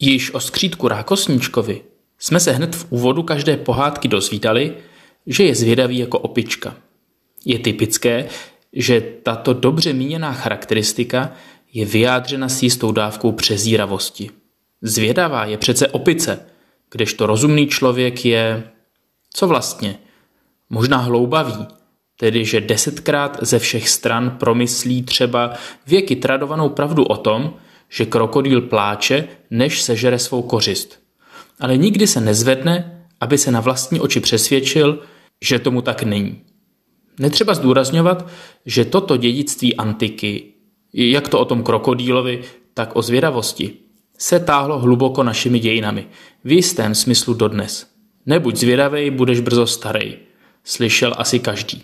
Již o skřítku Rákosníčkovi jsme se hned v úvodu každé pohádky dozvídali, že je zvědavý jako opička. Je typické, že tato dobře míněná charakteristika je vyjádřena s jistou dávkou přezíravosti. Zvědavá je přece opice, kdežto rozumný člověk je... co vlastně? Možná hloubavý, tedy že 10krát ze všech stran promyslí třeba věky tradovanou pravdu o tom, že krokodýl pláče, než sežere svou kořist. Ale nikdy se nezvedne, aby se na vlastní oči přesvědčil, že tomu tak není. Netřeba zdůrazňovat, že toto dědictví antiky, jak to o tom krokodýlovi, tak o zvědavosti, se táhlo hluboko našimi dějinami, v jistém smyslu dodnes. Nebuď zvědavej, budeš brzo starej, slyšel asi každý.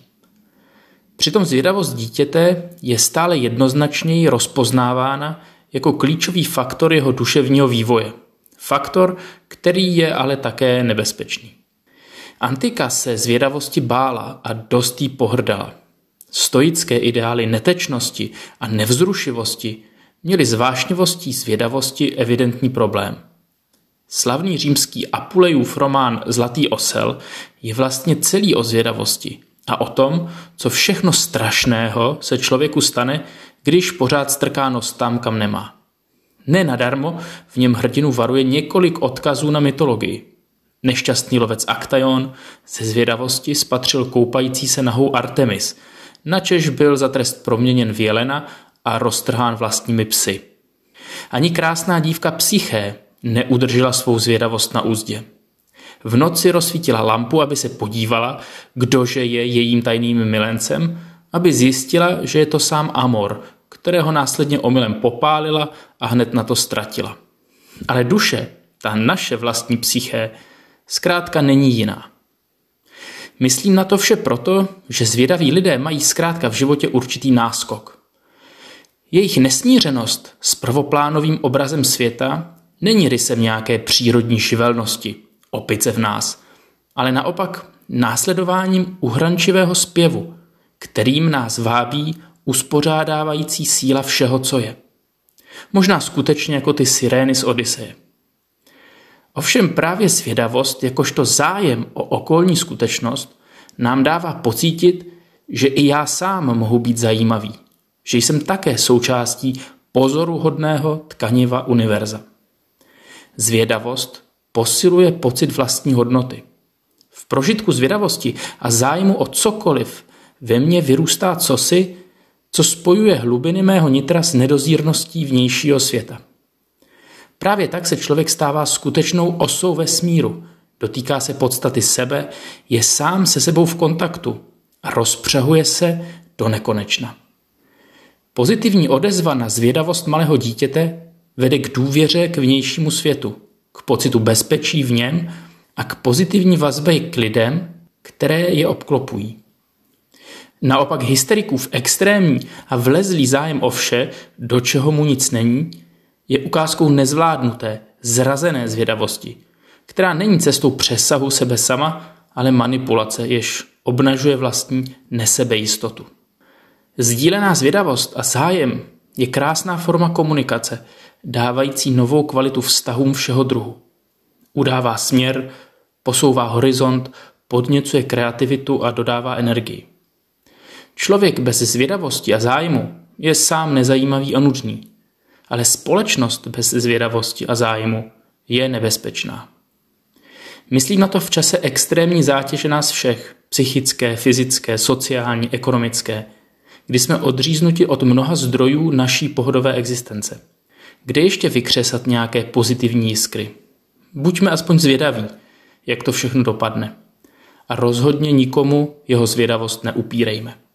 Přitom zvědavost dítěte je stále jednoznačněji rozpoznávána jako klíčový faktor jeho duševního vývoje. Faktor, který je ale také nebezpečný. Antika se zvědavosti bála a dost jí pohrdala. Stoické ideály netečnosti a nevzrušivosti měly s vášnivostí zvědavosti evidentní problém. Slavný římský Apulejův román Zlatý osel je vlastně celý o zvědavosti a o tom, co všechno strašného se člověku stane, když pořád strká nos tam, kam nemá. Nenadarmo v něm hrdinu varuje několik odkazů na mytologii. Nešťastný lovec Aktajon ze zvědavosti spatřil koupající se nahou Artemis, načež byl za trest proměněn v jelena a roztrhán vlastními psy. Ani krásná dívka Psyché neudržela svou zvědavost na úzdě. V noci rozsvítila lampu, aby se podívala, kdože je jejím tajným milencem, aby zjistila, že je to sám Amor, kterého následně omylem popálila a hned na to ztratila. Ale duše, ta naše vlastní Psyché, zkrátka není jiná. Myslím na to vše proto, že zvědaví lidé mají zkrátka v životě určitý náskok. Jejich nesmířenost s prvoplánovým obrazem světa není rysem nějaké přírodní živelnosti, opice v nás, ale naopak následováním uhrančivého zpěvu, kterým nás vábí uspořádávající síla všeho, co je. Možná skutečně jako ty sirény z Odyseje. Ovšem právě zvědavost, jakožto zájem o okolní skutečnost, nám dává pocítit, že i já sám mohu být zajímavý, že jsem také součástí pozoruhodného tkaniva univerza. Zvědavost posiluje pocit vlastní hodnoty. V prožitku zvědavosti a zájmu o cokoliv ve mně vyrůstá cosi, co spojuje hlubiny mého nitra s nedozírností vnějšího světa. Právě tak se člověk stává skutečnou osou vesmíru, dotýká se podstaty sebe, je sám se sebou v kontaktu a rozpřahuje se do nekonečna. Pozitivní odezva na zvědavost malého dítěte vede k důvěře k vnějšímu světu, k pocitu bezpečí v něm a k pozitivní vazbě k lidem, které je obklopují. Naopak hysterikův extrémní a vlezlý zájem o vše, do čeho mu nic není, je ukázkou nezvládnuté, zrazené zvědavosti, která není cestou přesahu sebe sama, ale manipulace, jež obnažuje vlastní nesebejistotu. Sdílená zvědavost a zájem je krásná forma komunikace, dávající novou kvalitu vztahům všeho druhu. Udává směr, posouvá horizont, podněcuje kreativitu a dodává energii. Člověk bez zvědavosti a zájmu je sám nezajímavý a nudný, ale společnost bez zvědavosti a zájmu je nebezpečná. Myslím na to v čase extrémní zátěže nás všech, psychické, fyzické, sociální, ekonomické, kdy jsme odříznuti od mnoha zdrojů naší pohodové existence. Kde ještě vykřesat nějaké pozitivní jiskry? Buďme aspoň zvědaví, jak to všechno dopadne. A rozhodně nikomu jeho zvědavost neupírejme.